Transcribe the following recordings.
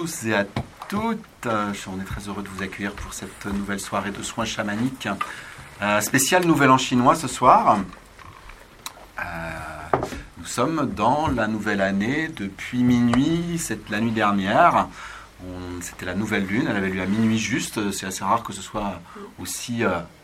tous et à toutes. On est très heureux de vous accueillir pour cette nouvelle soirée de soins chamaniques. Spécial Nouvel An chinois ce soir. Nous sommes dans la nouvelle année depuis minuit, la nuit dernière. C'était la nouvelle lune, elle avait lieu à minuit juste. C'est assez rare que ce soit aussi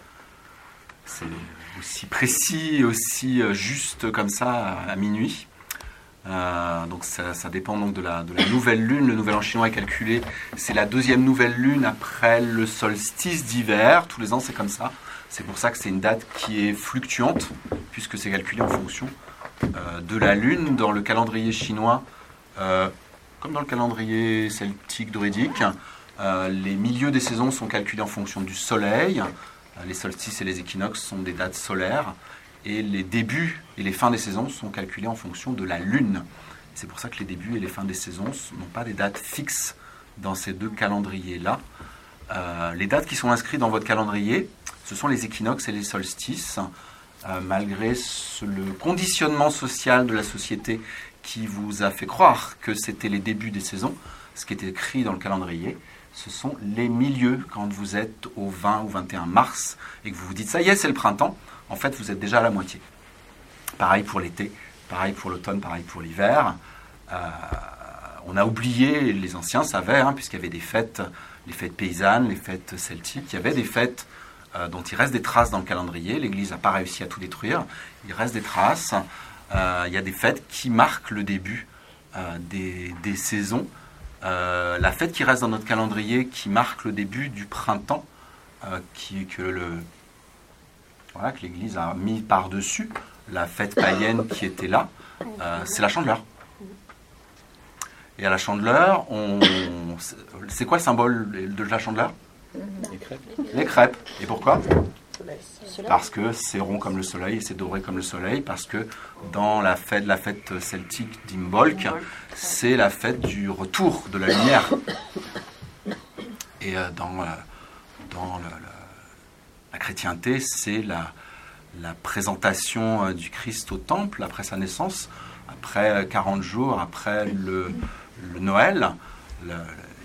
précis, aussi juste comme ça à minuit. Donc ça dépend donc de la nouvelle lune. Le nouvel an chinois est calculé, c'est la deuxième nouvelle lune après le solstice d'hiver. Tous les ans c'est comme ça. C'est pour ça que c'est une date qui est fluctuante, puisque c'est calculé en fonction de la lune. Dans le calendrier chinois, comme dans le calendrier celtique druidique, les milieux des saisons sont calculés en fonction du soleil. Les solstices et les équinoxes sont des dates solaires. Et les débuts et les fins des saisons sont calculés en fonction de la lune. C'est pour ça que les débuts et les fins des saisons n'ont pas des dates fixes dans ces deux calendriers-là. Les dates qui sont inscrites dans votre calendrier, ce sont les équinoxes et les solstices. Malgré le conditionnement social de la société qui vous a fait croire que c'était les débuts des saisons, ce qui est écrit dans le calendrier, ce sont les milieux. Quand vous êtes au 20 ou 21 mars et que vous vous dites « ça y est, c'est le printemps », en fait, vous êtes déjà à la moitié. Pareil pour l'été, pareil pour l'automne, pareil pour l'hiver. On a oublié, les anciens savaient, puisqu'il y avait des fêtes, les fêtes paysannes, les fêtes celtiques, il y avait des fêtes dont il reste des traces dans le calendrier. L'Église n'a pas réussi à tout détruire, il reste des traces. Il y a des fêtes qui marquent le début des saisons. La fête qui reste dans notre calendrier, qui marque le début du printemps, que l'Église a mis par-dessus la fête païenne qui était là, c'est la Chandeleur. Et à la Chandeleur, c'est quoi le symbole de la Chandeleur ? Les crêpes. Les crêpes. Et pourquoi ? Parce que c'est rond comme le soleil et c'est doré comme le soleil, parce que dans la fête celtique d'Imbolc, c'est la fête du retour de la lumière. Et dans la chrétienté, c'est la présentation du Christ au temple après sa naissance, après 40 jours, après le Noël. Il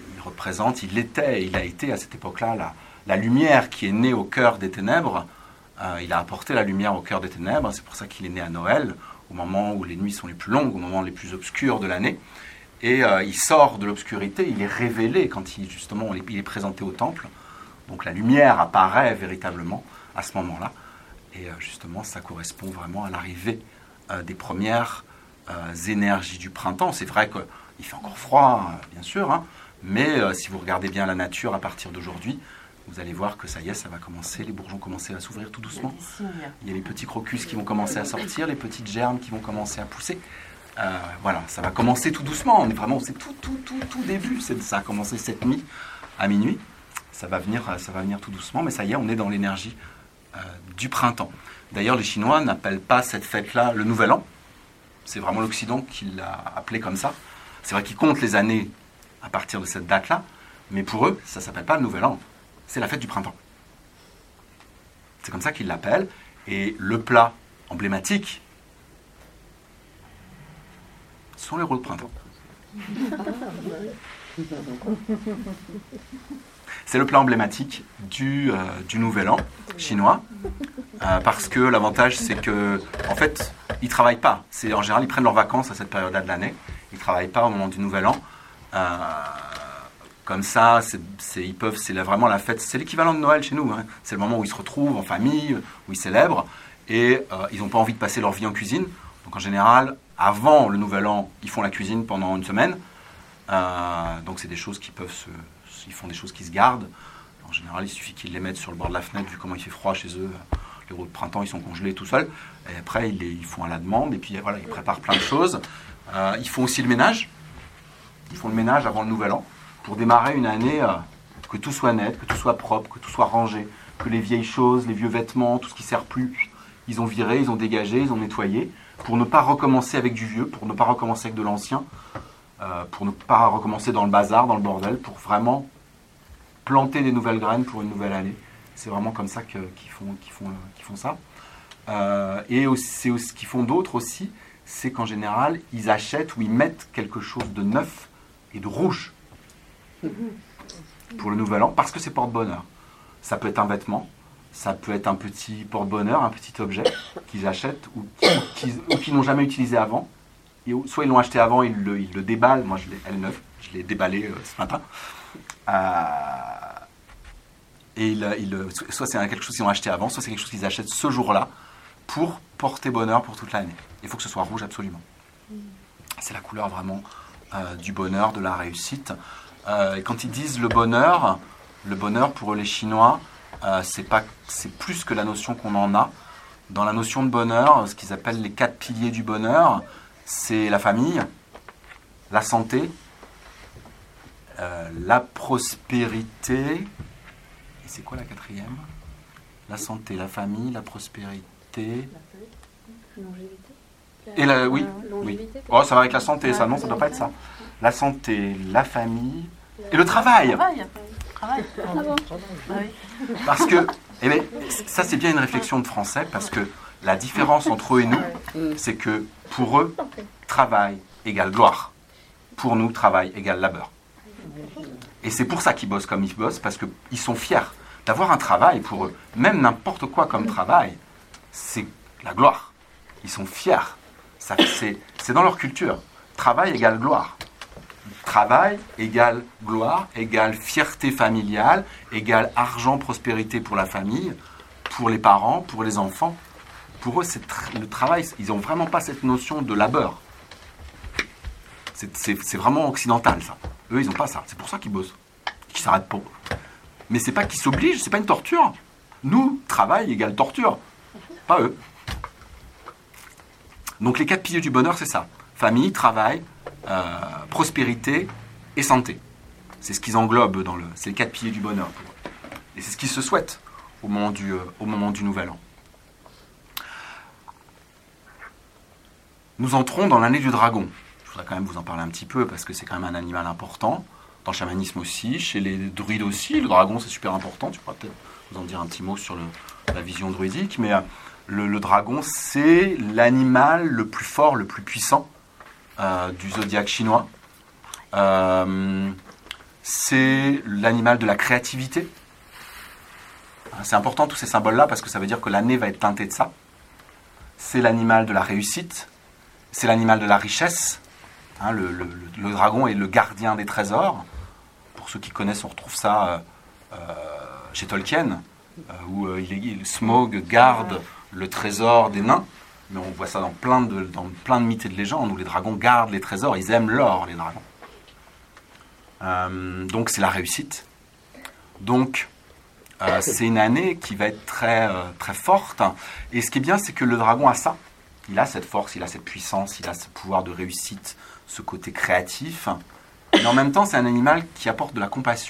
a été à cette époque-là la lumière qui est née au cœur des ténèbres. Il a apporté la lumière au cœur des ténèbres, c'est pour ça qu'il est né à Noël, au moment où les nuits sont les plus longues, au moment les plus obscurs de l'année. Et il sort de l'obscurité, il est révélé quand il est présenté au temple. Donc la lumière apparaît véritablement à ce moment-là. Et justement, ça correspond vraiment à l'arrivée des premières énergies du printemps. C'est vrai qu'il fait encore froid, bien sûr, mais si vous regardez bien la nature à partir d'aujourd'hui, vous allez voir que ça y est, ça va commencer, les bourgeons commencer à s'ouvrir tout doucement. Il y a les petits crocus qui vont commencer à sortir, les petites germes qui vont commencer à pousser. Voilà, ça va commencer tout doucement. C'est tout début. Ça a commencé cette nuit à minuit. Ça va venir tout doucement, mais ça y est, on est dans l'énergie du printemps. D'ailleurs, les Chinois n'appellent pas cette fête-là le Nouvel An. C'est vraiment l'Occident qui l'a appelé comme ça. C'est vrai qu'ils comptent les années à partir de cette date-là, mais pour eux, ça ne s'appelle pas le Nouvel An. C'est la fête du printemps. C'est comme ça qu'ils l'appellent. Et le plat emblématique, ce sont les rôles de printemps. C'est le plat emblématique du Nouvel An chinois, parce que l'avantage, c'est que, en fait, ils ne travaillent pas. En général, ils prennent leurs vacances à cette période-là de l'année. Ils ne travaillent pas au moment du Nouvel An. Comme ça, c'est vraiment la fête. C'est l'équivalent de Noël chez nous. C'est le moment où ils se retrouvent en famille, où ils célèbrent, et ils n'ont pas envie de passer leur vie en cuisine. Donc en général, avant le Nouvel An, ils font la cuisine pendant une semaine. Donc c'est des choses ils font des choses qui se gardent. En général, il suffit qu'ils les mettent sur le bord de la fenêtre, vu comment il fait froid chez eux. Les roues de printemps, ils sont congelés tout seuls. Et après, ils font à la demande, et puis voilà, ils préparent plein de choses. Ils font aussi le ménage. Ils font le ménage avant le Nouvel An, pour démarrer une année, que tout soit net, que tout soit propre, que tout soit rangé, que les vieilles choses, les vieux vêtements, tout ce qui ne sert plus, ils ont viré, ils ont dégagé, ils ont nettoyé, pour ne pas recommencer avec du vieux, pour ne pas recommencer avec de l'ancien, pour ne pas recommencer dans le bazar, dans le bordel, pour vraiment planter des nouvelles graines pour une nouvelle année. C'est vraiment comme ça qu'ils font ça. Et c'est ce qu'ils font d'autres aussi, c'est qu'en général, ils achètent ou ils mettent quelque chose de neuf et de rouge pour le nouvel an, parce que c'est porte-bonheur. Ça peut être un vêtement, ça peut être un petit porte-bonheur, un petit objet qu'ils achètent ou qu'ils n'ont jamais utilisé avant. Et soit ils l'ont acheté avant, ils le déballent. Moi, elle est neuve, je l'ai déballé ce matin. Et soit c'est quelque chose qu'ils ont acheté avant, soit c'est quelque chose qu'ils achètent ce jour-là pour porter bonheur pour toute l'année. Il faut que ce soit rouge absolument. C'est la couleur vraiment du bonheur, de la réussite. Et quand ils disent le bonheur pour les Chinois, c'est plus que la notion qu'on en a. Dans la notion de bonheur, ce qu'ils appellent les 4 piliers du bonheur, c'est la famille, la santé, la prospérité. Et c'est quoi la 4e? La santé, la famille, la prospérité. Longévité. Et oui. Oh, ça va avec la santé, ça. Non, ça ne doit pas être ça. La santé, la famille et le travail. Parce que, ça c'est bien une réflexion de français, parce que la différence entre eux et nous, c'est que pour eux, travail égale gloire. Pour nous, travail égale labeur. Et c'est pour ça qu'ils bossent comme ils bossent, parce qu'ils sont fiers d'avoir un travail pour eux. Même n'importe quoi comme travail, c'est la gloire. Ils sont fiers. C'est dans leur culture. Travail égale gloire. Travail égale gloire, égale fierté familiale, égale argent, prospérité pour la famille, pour les parents, pour les enfants. Pour eux, le travail, ils n'ont vraiment pas cette notion de labeur. C'est vraiment occidental, ça. Eux, ils n'ont pas ça. C'est pour ça qu'ils bossent. Qu'ils s'arrêtent pas. Mais c'est pas qu'ils s'obligent, c'est pas une torture. Nous, travail égale torture. Pas eux. Donc les 4 piliers du bonheur, c'est ça. Famille, travail, prospérité et santé. C'est ce qu'ils englobent c'est les 4 piliers du bonheur pour eux. Et c'est ce qu'ils se souhaitent au moment du Nouvel An. Nous entrons dans l'année du dragon. Je voudrais quand même vous en parler un petit peu parce que c'est quand même un animal important. Dans le chamanisme aussi, chez les druides aussi, le dragon c'est super important. Tu pourras peut-être vous en dire un petit mot sur la vision druidique, mais le dragon c'est l'animal le plus fort, le plus puissant du zodiaque chinois. C'est l'animal de la créativité. C'est important tous ces symboles-là parce que ça veut dire que l'année va être teintée de ça. C'est l'animal de la réussite. C'est l'animal de la richesse. Le dragon est le gardien des trésors. Pour ceux qui connaissent, on retrouve ça chez Tolkien, où Smaug garde le trésor des nains. Mais on voit ça dans plein de mythes et de légendes, où les dragons gardent les trésors. Ils aiment l'or, les dragons. Donc c'est la réussite. Donc c'est une année qui va être très, très forte. Et ce qui est bien, c'est que le dragon a ça. Il a cette force, il a cette puissance, il a ce pouvoir de réussite, ce côté créatif. Mais en même temps, c'est un animal qui apporte de la compassion.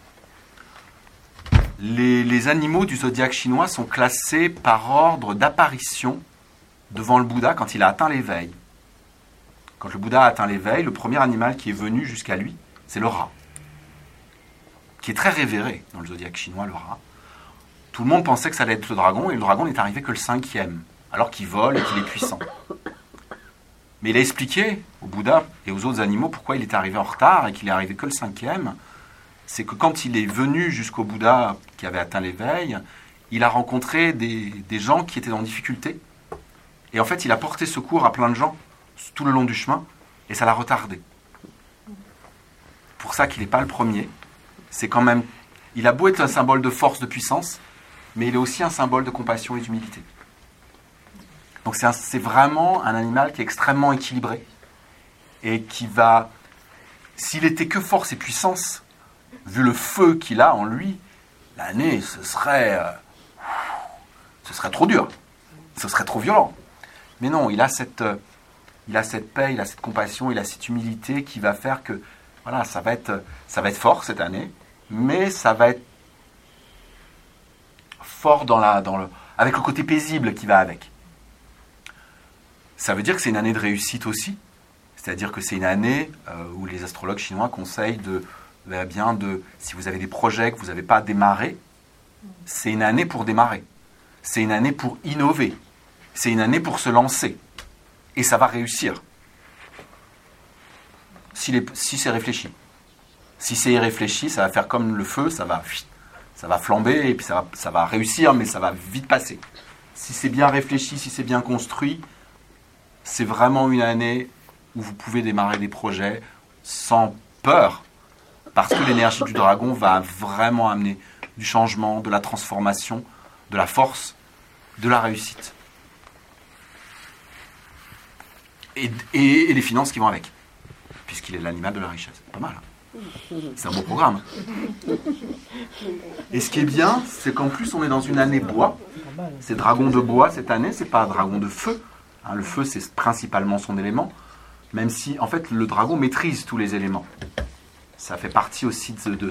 Les animaux du zodiaque chinois sont classés par ordre d'apparition devant le Bouddha quand il a atteint l'éveil. Quand le Bouddha a atteint l'éveil, le premier animal qui est venu jusqu'à lui, c'est le rat, qui est très révéré dans le zodiaque chinois, le rat. Tout le monde pensait que ça allait être le dragon, et le dragon n'est arrivé que le 5e, alors qu'il vole et qu'il est puissant. Mais il a expliqué au Bouddha et aux autres animaux pourquoi il était arrivé en retard et qu'il est arrivé que le 5e. C'est que quand il est venu jusqu'au Bouddha qui avait atteint l'éveil, il a rencontré des gens qui étaient en difficulté. Et en fait, il a porté secours à plein de gens tout le long du chemin, et ça l'a retardé. Pour ça qu'il n'est pas le premier. C'est quand même, il a beau être un symbole de force, de puissance, mais il est aussi un symbole de compassion et d'humilité. Donc c'est vraiment un animal qui est extrêmement équilibré et qui va, s'il était que force et puissance, vu le feu qu'il a en lui, l'année, ce serait trop dur, ce serait trop violent. Mais non, il a cette paix, il a cette compassion, il a cette humilité qui va faire que, voilà, ça va être fort cette année, mais ça va être fort avec le côté paisible qui va avec. Ça veut dire que c'est une année de réussite aussi. C'est-à-dire que c'est une année où les astrologues chinois conseillent si vous avez des projets que vous n'avez pas démarrés, c'est une année pour démarrer. C'est une année pour innover. C'est une année pour se lancer. Et ça va réussir. Si c'est réfléchi. Si c'est irréfléchi, ça va faire comme le feu, ça va flamber et puis ça va réussir, mais ça va vite passer. Si c'est bien réfléchi, si c'est bien construit, c'est vraiment une année où vous pouvez démarrer des projets sans peur, parce que l'énergie du dragon va vraiment amener du changement, de la transformation, de la force, de la réussite. Et les finances qui vont avec, puisqu'il est l'animal de la richesse. Pas mal. C'est un beau programme. Et ce qui est bien, c'est qu'en plus, on est dans une année bois. C'est dragon de bois cette année, c'est pas dragon de feu. Le feu, c'est principalement son élément, même si, en fait, le dragon maîtrise tous les éléments. Ça fait partie aussi de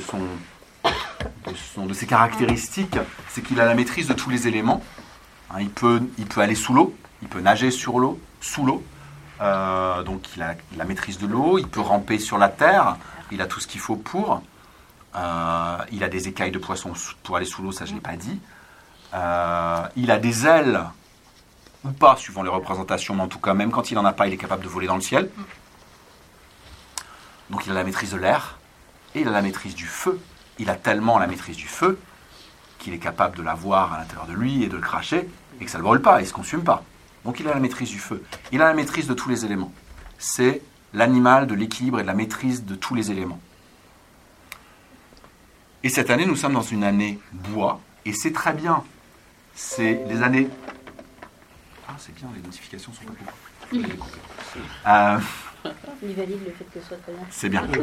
ses caractéristiques, c'est qu'il a la maîtrise de tous les éléments. Il peut aller sous l'eau, il peut nager sur l'eau, sous l'eau. Donc il a la maîtrise de l'eau, il peut ramper sur la terre, il a tout ce qu'il faut pour. Il a des écailles de poisson pour aller sous l'eau, ça je ne l'ai pas dit. Il a des ailes, ou pas, suivant les représentations, mais en tout cas, même quand il n'en a pas, il est capable de voler dans le ciel. Donc il a la maîtrise de l'air, et il a la maîtrise du feu. Il a tellement la maîtrise du feu qu'il est capable de l'avoir à l'intérieur de lui et de le cracher, et que ça ne le brûle pas, et ne se consume pas. Donc il a la maîtrise du feu. Il a la maîtrise de tous les éléments. C'est l'animal de l'équilibre et de la maîtrise de tous les éléments. Et cette année, nous sommes dans une année bois, et c'est très bien. C'est les années... Ah, c'est bien, les notifications sont pas coupées. Je vais les couper. Il valide le fait que ce soit très bien. C'est bien.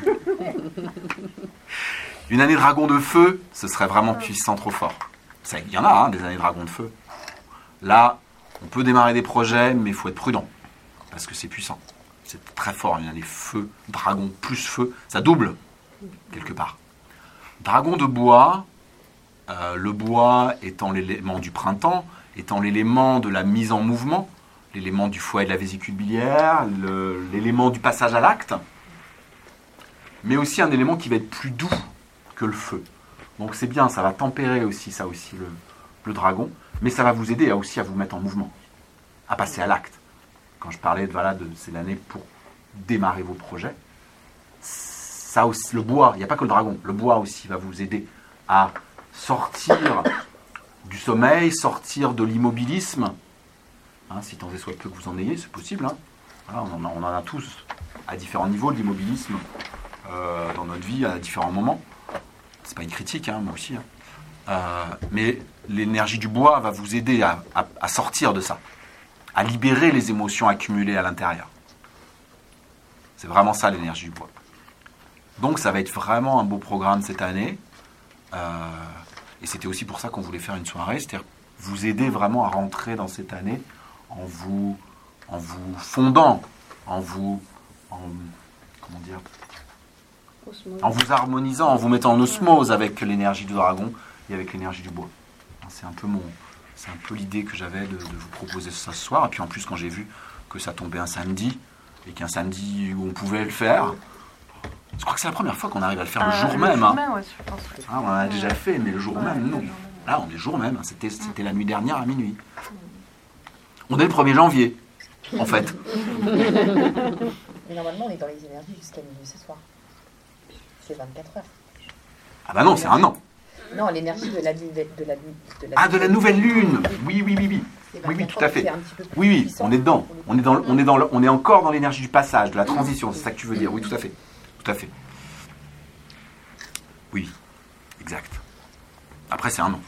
Une année dragon de feu, ce serait vraiment puissant, trop fort. Il y en a, des années dragon de feu. Là, on peut démarrer des projets, mais il faut être prudent, parce que c'est puissant. C'est très fort, une année feu, dragon plus feu, ça double, quelque part. Dragon de bois, le bois étant l'élément du printemps, étant l'élément de la mise en mouvement, l'élément du foie et de la vésicule biliaire, l'élément du passage à l'acte, mais aussi un élément qui va être plus doux que le feu. Donc c'est bien, ça va tempérer aussi, ça aussi, le dragon, mais ça va vous aider aussi à vous mettre en mouvement, à passer à l'acte. Quand je parlais c'est l'année pour démarrer vos projets, ça aussi, le bois, il n'y a pas que le dragon, le bois aussi va vous aider à sortir du sommeil, sortir de l'immobilisme, si tant et soit peu que vous en ayez, c'est possible. Voilà, on en a tous à différents niveaux de l'immobilisme dans notre vie à différents moments. C'est pas une critique, moi aussi. Mais l'énergie du bois va vous aider à sortir de ça, à libérer les émotions accumulées à l'intérieur. C'est vraiment ça l'énergie du bois. Donc ça va être vraiment un beau programme cette année. Et c'était aussi pour ça qu'on voulait faire une soirée, c'est-à-dire vous aider vraiment à rentrer dans cette année en vous fondant, en vous harmonisant, en vous mettant en osmose avec l'énergie du dragon et avec l'énergie du bois. C'est un peu l'idée que j'avais de vous proposer ça ce soir. Et puis en plus, quand j'ai vu que ça tombait un samedi, et qu'un samedi où on pouvait le faire, je crois que c'est la première fois qu'on arrive à le faire le jour même. Le jour même, ouais, je pense. On en a déjà fait, mais le jour même, non. Là, on est le jour même. C'était la nuit dernière à minuit. On est le 1er janvier, en fait. Mais normalement, on est dans les énergies jusqu'à minuit ce soir. C'est 24 heures. Ah bah non, c'est un an. Non, l'énergie de la nouvelle lune. Oui, tout à fait. Oui, on est dedans. On est encore dans l'énergie du passage, de la transition. C'est ça que tu veux dire. Oui, tout à fait. Tout à fait. Oui, exact. Après, c'est un an.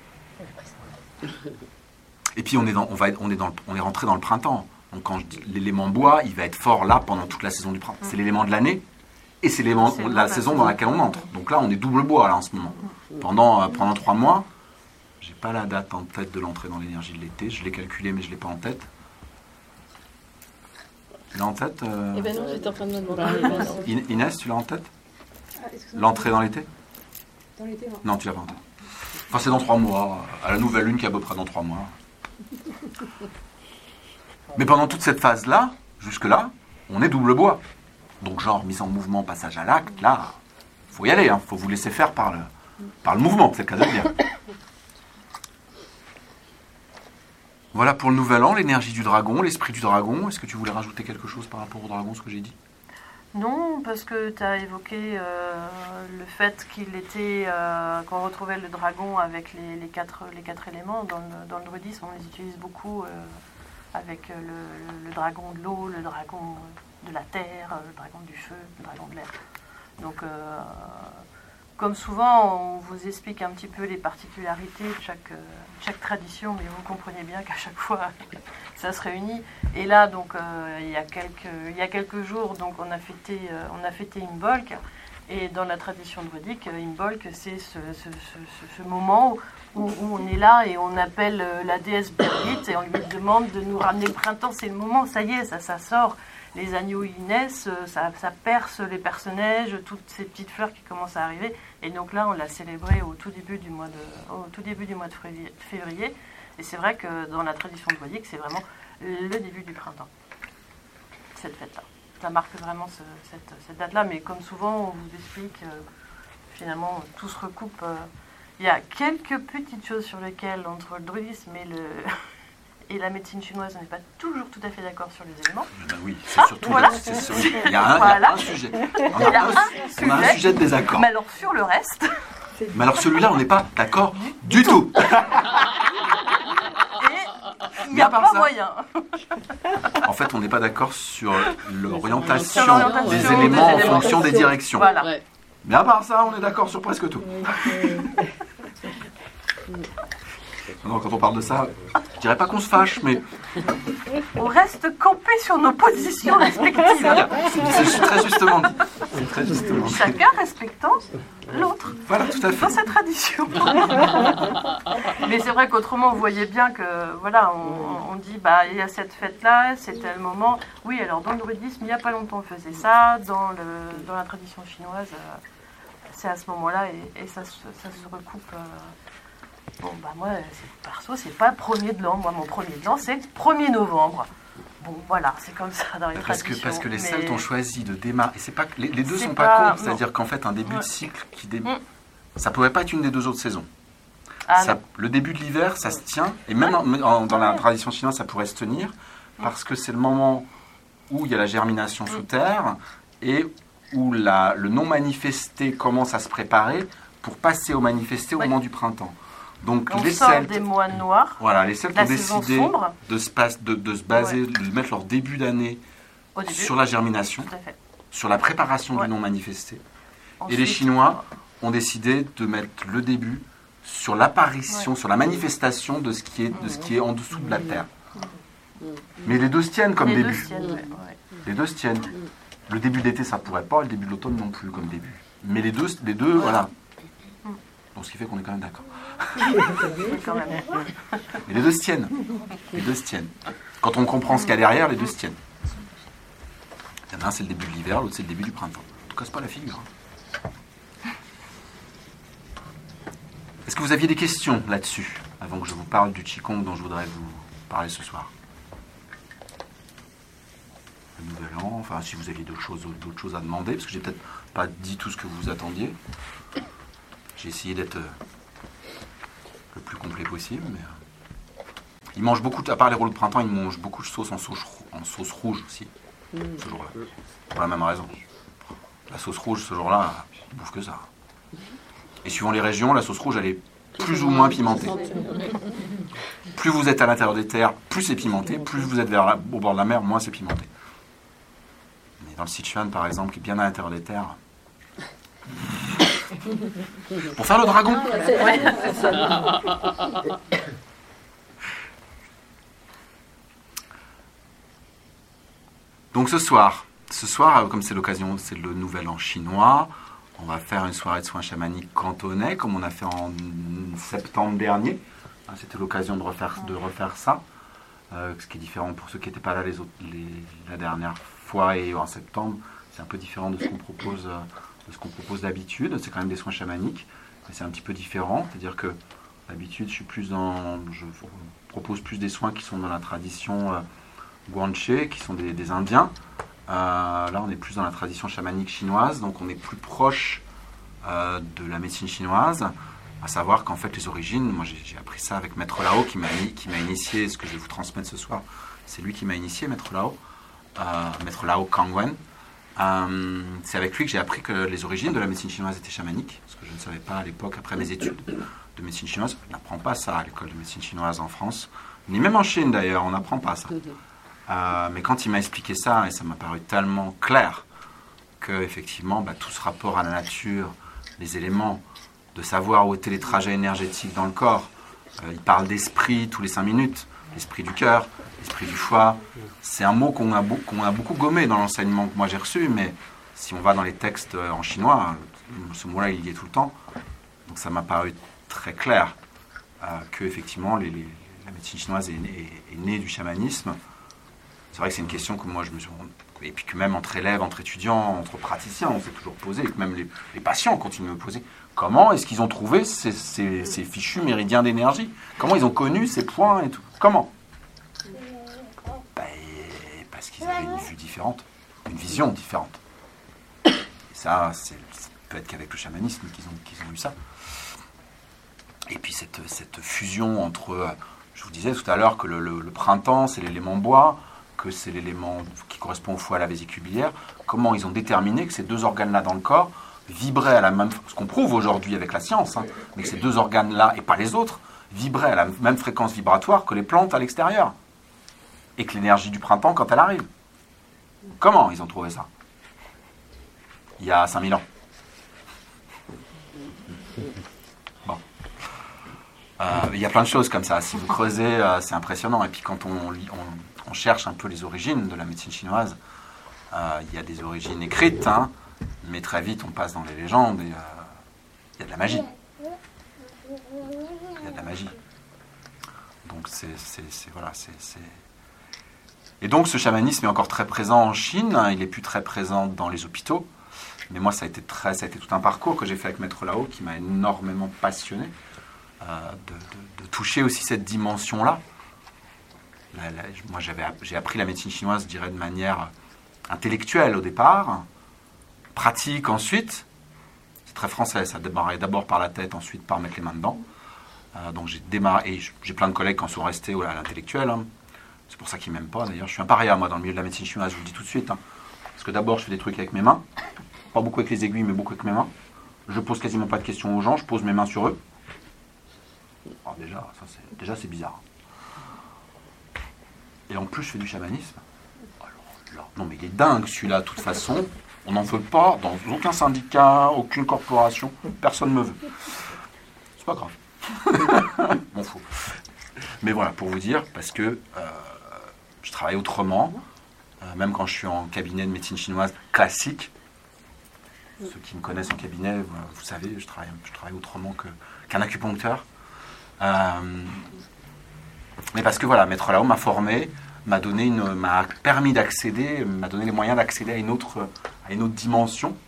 Et puis on est rentré dans le printemps. Donc quand je dis l'élément bois, il va être fort là pendant toute la saison du printemps. C'est l'élément de l'année et c'est la saison dans laquelle on entre. Donc là, on est double bois là en ce moment. Pendant 3 mois, j'ai pas la date en tête de l'entrée dans l'énergie de l'été. Je l'ai calculé, mais je l'ai pas en tête. Tu l'as en tête Eh ben non, j'étais en train de me demander. Inès, tu l'as en tête l'entrée dans l'été? Dans l'été, non. Non, tu l'as pas en tête. Enfin, c'est dans 3 mois, à la nouvelle lune qui est à peu près dans 3 mois. Mais pendant toute cette phase-là, jusque-là, on est double bois. Donc genre, mise en mouvement, passage à l'acte, là, faut y aller, faut vous laisser faire par le mouvement, c'est le cas de le dire. Voilà pour le nouvel an, l'énergie du dragon, l'esprit du dragon. Est-ce que tu voulais rajouter quelque chose par rapport au dragon, ce que j'ai dit? Non, parce que tu as évoqué le fait qu'on retrouvait le dragon avec les quatre éléments. Dans le druidisme, on les utilise beaucoup avec le dragon de l'eau, le dragon de la terre, le dragon du feu, le dragon de l'air. Donc, comme souvent, on vous explique un petit peu les particularités de chaque tradition, mais vous comprenez bien qu'à chaque fois, ça se réunit. Et là, donc, il y a quelques jours, donc, on a fêté Imbolc. Et dans la tradition druidique, Imbolc, c'est ce moment où on est là et on appelle la déesse Birgit et on lui demande de nous ramener le printemps. C'est le moment, ça y est, ça sort. Les agneaux y naissent, ça perce les personnages, toutes ces petites fleurs qui commencent à arriver. Et donc là, on l'a célébré au tout début du mois de février. Et c'est vrai que dans la tradition druidique, c'est vraiment le début du printemps, cette fête-là. Ça marque vraiment cette date-là. Mais comme souvent, on vous explique, finalement, tout se recoupe. Il y a quelques petites choses sur lesquelles, entre le druidisme et la médecine chinoise, on n'est pas toujours tout à fait d'accord sur les éléments. Ben oui, c'est surtout voilà. Il y a un sujet. On a un sujet de désaccord. Mais alors sur le reste... Mais alors celui-là, on n'est pas d'accord du tout. Et il n'y a pas moyen. En fait, on n'est pas d'accord sur l'orientation Sur des éléments en fonction des directions. Voilà. Ouais. Mais à part ça, on est d'accord sur presque tout. Non, quand on parle de ça, je dirais pas qu'on se fâche, mais On reste campé sur nos positions respectives. c'est très justement dit. C'est très justement dit. Chacun respectant l'autre Voilà, tout à dans fait. sa tradition. Mais c'est vrai qu'autrement, vous voyez bien que, voilà, on dit, bah, il y a cette fête-là, c'est tel moment. Oui, alors dans le druidisme, il n'y a pas longtemps, on faisait ça. Dans la tradition chinoise, c'est à ce moment-là et ça se recoupe. Bon, bah moi, perso, c'est pas le 1er de l'an. Moi, mon 1er de l'an, c'est 1er novembre. Bon, voilà, c'est comme ça dans les traditions. Parce que les mais- Celtes ont choisi de démarrer. Et c'est pas, les deux C'est sont pas- pas cons. non. C'est-à-dire qu'en fait, un début de Ouais. cycle ça pourrait pas être une des deux autres saisons. Ah, Ça- non. le début de l'hiver, ça se tient. Et même dans la tradition chinoise, ça pourrait se tenir. Parce que c'est le moment où il y a la germination sous terre et où le non manifesté commence à se préparer pour passer au manifesté au Ouais. moment du printemps. Donc On les sort Celtes, des mois noirs, voilà, les Celtes la ont saison décidé sombre, de se baser, de mettre leur début d'année au début. sur la germination, Tout à fait. sur la préparation Ouais. du non manifesté. Et Ensuite, les Chinois ont décidé de mettre le début sur l'apparition, sur la manifestation de ce qui est en dessous de la terre. Mais les deux se tiennent comme les deux début. se tiennent, ouais. Les deux se tiennent. Le début d'été, ça pourrait pas, le début de l'automne non plus comme début. Mais les deux, voilà. Donc ce qui fait qu'on est quand même d'accord. Ouais, quand même. Mais les deux se tiennent. Les deux se tiennent. Quand on comprend ce qu'il y a derrière, les deux se tiennent. Il y en a un, c'est le début de l'hiver, l'autre, c'est le début du printemps. On ne casse pas la figure. Est-ce que vous aviez des questions là-dessus, avant que je vous parle du Qigong dont je voudrais vous parler ce soir? Le nouvel an, enfin, si vous aviez d'autres choses à demander, parce que j'ai peut-être pas dit tout ce que vous attendiez. J'ai essayé d'être le plus complet possible, mais... Ils mangent beaucoup, à part les rouleaux de printemps, ils mangent beaucoup de sauce en sauce rouge aussi, ce jour-là. Pour la même raison. La sauce rouge, ce jour-là, ils bouffent que ça. Et suivant les régions, la sauce rouge, elle est plus ou moins pimentée. Plus vous êtes à l'intérieur des terres, plus c'est pimenté. Plus vous êtes au bord de la mer, moins c'est pimenté. Mais dans le Sichuan, par exemple, qui est bien à l'intérieur des terres... Pour faire le dragon. Ouais, c'est ça. Donc ce soir, comme c'est l'occasion, c'est le nouvel an chinois, on va faire une soirée de soins chamaniques cantonais, comme on a fait en septembre dernier. C'était l'occasion de refaire ça, ce qui est différent pour ceux qui n'étaient pas là la dernière fois et en septembre. C'est un peu différent de ce qu'on propose d'habitude. C'est quand même des soins chamaniques, mais c'est un petit peu différent. C'est-à-dire que d'habitude, je propose plus des soins qui sont dans la tradition Guanche, qui sont des Indiens. Là, on est plus dans la tradition chamanique chinoise, donc on est plus proche de la médecine chinoise. À savoir qu'en fait, les origines, moi j'ai appris ça avec Maître Lao qui m'a initié, ce que je vais vous transmettre ce soir. C'est lui qui m'a initié, Maître Lao Kangwen. C'est avec lui que j'ai appris que les origines de la médecine chinoise étaient chamaniques, parce que je ne savais pas à l'époque, après mes études de médecine chinoise. On n'apprend pas ça à l'école de médecine chinoise en France, ni même en Chine d'ailleurs, on n'apprend pas ça. Mais quand il m'a expliqué ça, et ça m'a paru tellement clair, que effectivement, tout ce rapport à la nature, les éléments, de savoir où étaient les trajets énergétiques dans le corps, il parle d'esprit tous les 5 minutes, l'esprit du cœur, l'esprit du foie. C'est un mot qu'on a beaucoup gommé dans l'enseignement que moi j'ai reçu, mais si on va dans les textes en chinois, ce mot-là il y est tout le temps. Donc ça m'a paru très clair que effectivement la médecine chinoise est née du chamanisme. C'est vrai que c'est une question que moi je me suis... Et puis que même entre élèves, entre étudiants, entre praticiens, on s'est toujours posé, et que même les patients continuent de me poser. Comment est-ce qu'ils ont trouvé ces fichus méridiens d'énergie? Comment ils ont connu ces points et tout? Comment? Parce qu'ils avaient une vue différente, une vision différente. Et ça peut être qu'avec le chamanisme qu'ils ont eu ça. Et puis cette fusion entre... Je vous disais tout à l'heure que le printemps, c'est l'élément bois, que c'est l'élément qui correspond au foie, à la vésicule biliaire. Comment ils ont déterminé que ces deux organes-là dans le corps vibraient à la même... Ce qu'on prouve aujourd'hui avec la science, mais que ces deux organes-là, et pas les autres, vibraient à la même fréquence vibratoire que les plantes à l'extérieur. Et que l'énergie du printemps quand elle arrive. Comment ils ont trouvé ça? Il y a 5000 ans. Bon. Il y a plein de choses comme ça. Si vous creusez, c'est impressionnant. Et puis quand on cherche un peu les origines de la médecine chinoise, il y a des origines écrites, mais très vite on passe dans les légendes et il y a de la magie. Il y a de la magie. Donc voilà. Et donc ce chamanisme est encore très présent en Chine, il est plus très présent dans les hôpitaux. Mais moi, ça a été tout un parcours que j'ai fait avec Maître Lao qui m'a énormément passionné de toucher aussi cette dimension-là. Moi, j'ai appris la médecine chinoise, je dirais, de manière intellectuelle au départ, pratique ensuite. C'est très français, ça a démarré d'abord par la tête, ensuite par mettre les mains dedans. Donc j'ai démarré, et j'ai plein de collègues qui en sont restés à l'intellectuel. C'est pour ça qu'ils ne m'aiment pas, d'ailleurs. Je suis un paria, moi, dans le milieu de la médecine chinoise, je vous le dis tout de suite. Parce que d'abord, je fais des trucs avec mes mains. Pas beaucoup avec les aiguilles, mais beaucoup avec mes mains. Je pose quasiment pas de questions aux gens, je pose mes mains sur eux. Alors déjà, c'est bizarre. Et en plus, je fais du chamanisme. Alors, non, mais il est dingue, celui-là, de toute façon. On n'en veut pas dans aucun syndicat, aucune corporation. Personne ne me veut. C'est pas grave. M'en fous. Mais voilà, pour vous dire, parce que je travaille autrement, même quand je suis en cabinet de médecine chinoise classique. Ceux qui me connaissent en cabinet, vous savez, je travaille autrement qu'un acupuncteur. Mais parce que voilà, Maître Lao m'a formé, m'a permis d'accéder, m'a donné les moyens d'accéder à une autre dimension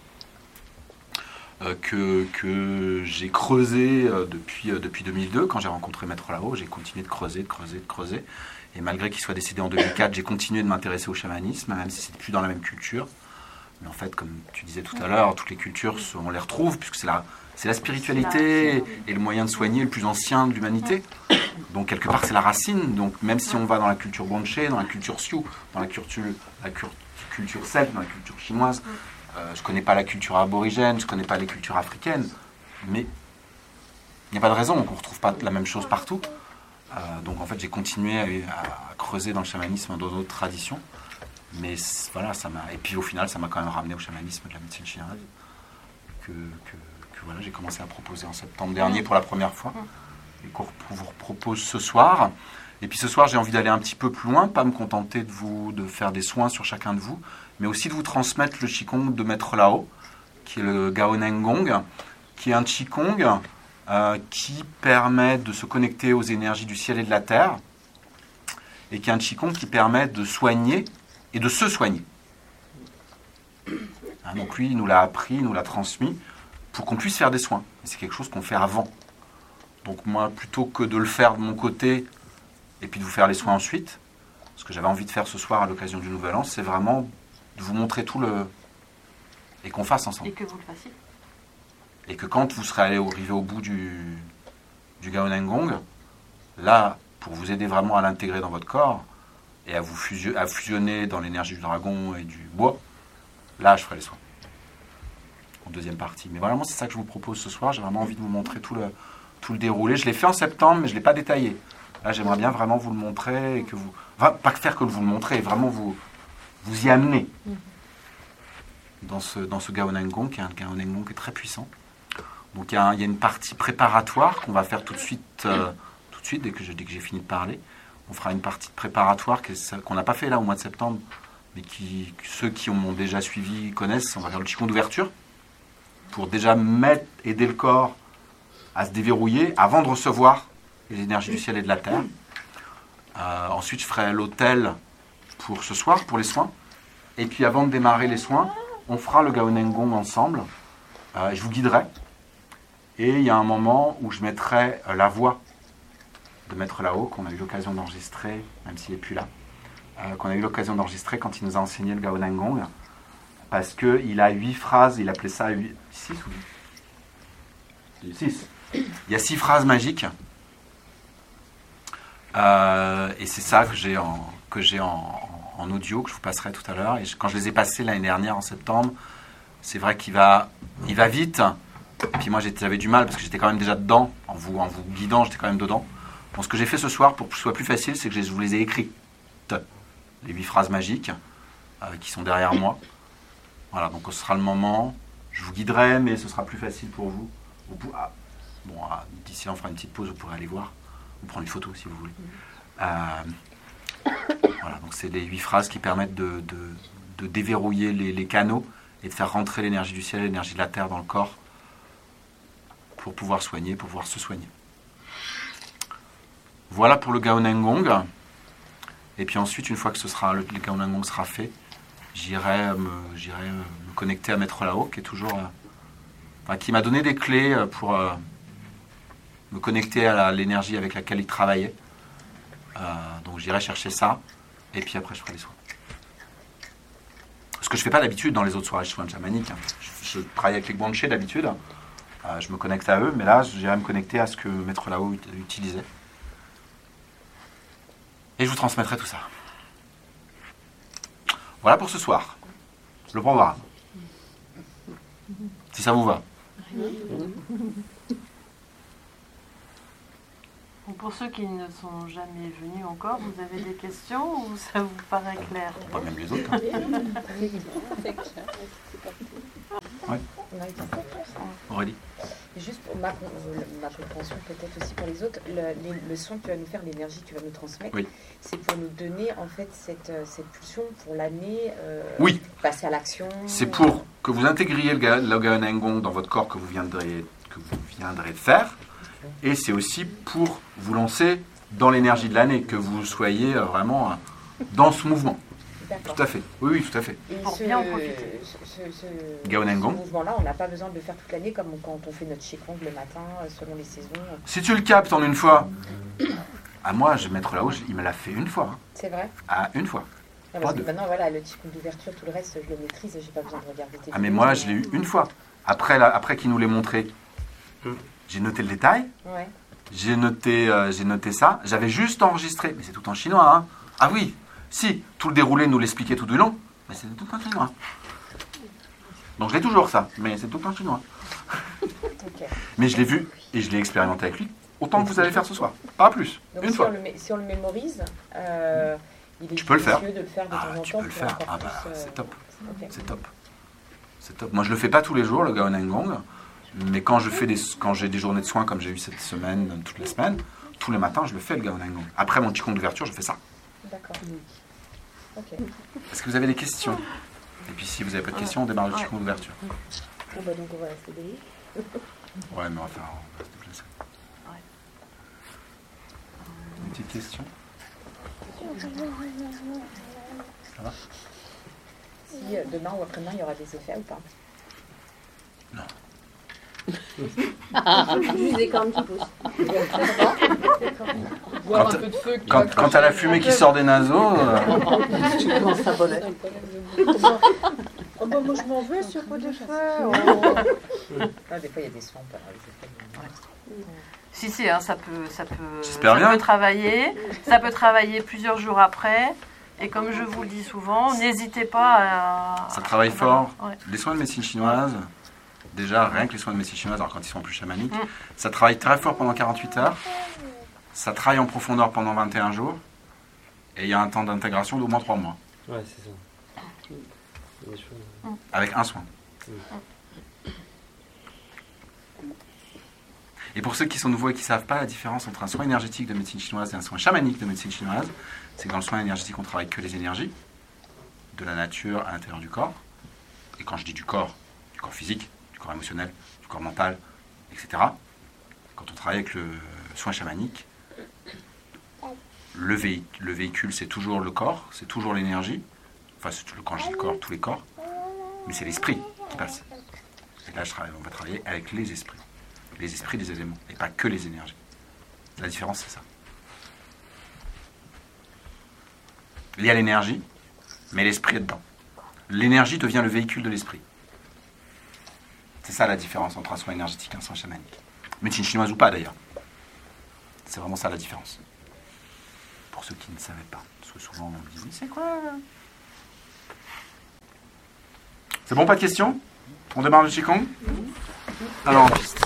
que j'ai creusée depuis 2002. Quand j'ai rencontré Maître Lao, j'ai continué de creuser. Et malgré qu'il soit décédé en 2004, j'ai continué de m'intéresser au chamanisme, même si c'était plus dans la même culture. Mais en fait, comme tu disais tout à l'heure, toutes les cultures, on les retrouve, puisque c'est la spiritualité et le moyen de soigner le plus ancien de l'humanité. Donc, quelque part, c'est la racine. Donc, même si on va dans la culture guanché, dans la culture sioux, dans la culture celte, dans la culture chinoise, je ne connais pas la culture aborigène, je ne connais pas les cultures africaines, mais il n'y a pas de raison qu'on ne retrouve pas la même chose partout. Donc, en fait, j'ai continué à creuser dans le chamanisme, dans d'autres traditions. Mais voilà, et puis au final, ça m'a quand même ramené au chamanisme de la médecine chinoise que voilà, j'ai commencé à proposer en septembre dernier pour la première fois et qu'on vous propose ce soir. Et puis ce soir, j'ai envie d'aller un petit peu plus loin, pas me contenter de faire des soins sur chacun de vous, mais aussi de vous transmettre le Qigong de Maître Lao, qui est le Gao Neng Gong, qui est un Qigong qui permet de se connecter aux énergies du ciel et de la terre, et qui est un Qigong qui permet de soigner et de se soigner. Donc lui, il nous l'a appris, il nous l'a transmis pour qu'on puisse faire des soins. Et c'est quelque chose qu'on fait avant. Donc moi, plutôt que de le faire de mon côté et puis de vous faire les soins ensuite, ce que j'avais envie de faire ce soir à l'occasion du Nouvel An, c'est vraiment de vous montrer tout et qu'on fasse ensemble. Et que vous le fassiez. Et que quand vous serez arrivé au bout du Gao Neng Gong, là, pour vous aider vraiment à l'intégrer dans votre corps, et à fusionner dans l'énergie du dragon et du bois, là, je ferai les soins. En deuxième partie. Mais vraiment, c'est ça que je vous propose ce soir. J'ai vraiment envie de vous montrer tout le déroulé. Je l'ai fait en septembre, mais je ne l'ai pas détaillé. Là, j'aimerais bien vraiment vous le montrer et que vous... Enfin, pas faire que vous le montrez, vraiment vous y amener dans ce Gaonen Gong, qui est un Gaonen Gong qui est très puissant. Donc, il y a une partie préparatoire qu'on va faire tout de suite, dès que j'ai fini de parler. On fera une partie préparatoire qu'on n'a pas fait là au mois de septembre, mais ceux qui m'ont déjà suivi connaissent. On va faire le Qigong d'ouverture pour déjà aider le corps à se déverrouiller avant de recevoir les énergies du ciel et de la terre. Ensuite, je ferai l'hôtel pour ce soir, pour les soins. Et puis, avant de démarrer les soins, on fera le Gaonen Gong ensemble. Je vous guiderai. Et il y a un moment où je mettrai la voix de Maître Lao, qu'on a eu l'occasion d'enregistrer, même s'il n'est plus là, qu'on a eu l'occasion d'enregistrer quand il nous a enseigné le Gaonen Gong. Parce qu'il a 8 phrases, il appelait ça 6 ou 8 6. Il y a 6 phrases magiques. Et c'est ça que j'ai en audio, que je vous passerai tout à l'heure. Et quand je les ai passés l'année dernière, en septembre, c'est vrai qu'il va vite. Et puis moi, j'avais du mal, parce que j'étais quand même déjà dedans. En vous guidant, j'étais quand même dedans. Donc ce que j'ai fait ce soir, pour que ce soit plus facile, c'est que je vous les ai écrites. Les 8 phrases magiques, qui sont derrière moi. Voilà, donc ce sera le moment. Je vous guiderai, mais ce sera plus facile pour vous. D'ici là, on fera une petite pause, vous pourrez aller voir. Ou prendre une photo, si vous voulez. Voilà, donc c'est les 8 phrases qui permettent de déverrouiller les canaux et de faire rentrer l'énergie du ciel et l'énergie de la terre dans le corps pour pouvoir soigner, pour pouvoir se soigner. Voilà pour le Gaonen Gong. Et puis ensuite, une fois que le Gaonen Gong sera fait, j'irai me connecter à Maître Lao, qui est toujours... qui m'a donné des clés pour me connecter à l'énergie avec laquelle il travaillait. Donc j'irai chercher ça, et puis après je ferai les soins. Ce que je ne fais pas d'habitude dans les autres soirées soins chamaniques. Je travaille avec les guanches d'habitude, je me connecte à eux, mais là j'irai me connecter à ce que Maître Lao utilisait. Et je vous transmettrai tout ça. Voilà pour ce soir, le programme. Si ça vous va. Pour ceux qui ne sont jamais venus encore, vous avez des questions ou ça vous paraît clair? Pas même les autres. Hein. Ouais. Aurélie. Juste pour ma compréhension, peut-être aussi pour les autres, le son que tu vas nous faire, l'énergie que tu vas nous transmettre, oui. C'est pour nous donner en fait cette pulsion pour l'année, oui. Passer à l'action. C'est pour que vous intégriez le Gaonen Gong dans votre corps que vous viendrez de faire. Et c'est aussi pour vous lancer dans l'énergie de l'année, que vous soyez vraiment dans ce mouvement. D'accord. Tout à fait. Oui, tout à fait. Et pour bien en profiter. Gaonen Gong. Ce mouvement-là, on n'a pas besoin de le faire toute l'année comme quand on fait notre Qigong le matin, selon les saisons. Si tu le captes en une fois, moi, je vais mettre là-haut, il me l'a fait une fois. Hein. C'est vrai? Une fois. Non, parce que maintenant, voilà, le Qigong d'ouverture, tout le reste, je le maîtrise et j'ai pas besoin de regarder tes mais moi, je l'ai eu une fois. Après qu'il nous l'ait montré, j'ai noté le détail. Ouais. J'ai noté ça. J'avais juste enregistré, mais c'est tout en chinois. Hein. Ah oui, si, tout le déroulé nous l'expliquait tout du long, mais c'est tout en chinois. Donc je l'ai toujours ça, mais c'est tout en chinois. Okay. Mais je l'ai vu et je l'ai expérimenté avec lui, autant que vous allez faire ce soir. Pas plus, donc une fois. Si on le mémorise, il est tu peux le faire. de le faire de temps en temps. Tu peux le faire. C'est top. Okay. C'est top. C'est top. Moi je le fais pas tous les jours, le Gaonen Gong. Mais quand j'ai des journées de soins comme j'ai eu cette semaine, toutes les semaines, tous les matins, je le fais le Gaonen Gong. Après mon Qigong d'ouverture, je fais ça. D'accord. Ok. Est-ce que vous avez des questions? Et puis si vous n'avez pas de questions, on démarre le Qigong d'ouverture. Donc on va rester debout. Ouais, mais on va se déplacer. Une petite question? Ça va? Si demain ou après-demain, il y aura des effets ou pas? Non. Musez quand un petit pouce. Quand t'as la fumée qui sort des naseaux... Tu commences à bonnet. Oh bah moi je m'en veux sur quoi de faire. Des fois il y a des soins, on peut avoir les effets. Si, hein, ça peut J'espère bien. travailler. Ça peut travailler plusieurs jours après. Et comme je vous le dis souvent, n'hésitez pas à... Ça travaille fort. Ouais. Les soins de médecine chinoise, déjà, rien que les soins de médecine chinoise, alors quand ils sont plus chamaniques, ça travaille très fort pendant 48 heures. Ça travaille en profondeur pendant 21 jours. Et il y a un temps d'intégration d'au moins 3 mois. Ouais, c'est ça. Des choses. Avec un soin. Et pour ceux qui sont nouveaux et qui ne savent pas la différence entre un soin énergétique de médecine chinoise et un soin chamanique de médecine chinoise, c'est que dans le soin énergétique, on travaille que les énergies de la nature à l'intérieur du corps. Et quand je dis du corps physique, du corps émotionnel, du corps mental, etc. Quand on travaille avec le soin chamanique, le véhicule, c'est toujours le corps, c'est toujours l'énergie. Enfin, quand je dis le corps, tous les corps. Mais c'est l'esprit qui passe. Et là, on va travailler avec les esprits. Les esprits des éléments, et pas que les énergies. La différence, c'est ça. Il y a l'énergie, mais l'esprit est dedans. L'énergie devient le véhicule de l'esprit. C'est ça la différence entre un soin énergétique et un soin chamanique. Médecine chinoise ou pas, d'ailleurs. C'est vraiment ça la différence. Pour ceux qui ne savaient pas. Parce que souvent, on me dit, c'est quoi? C'est bon, pas de questions? On démarre le Qigong? Alors, en piste.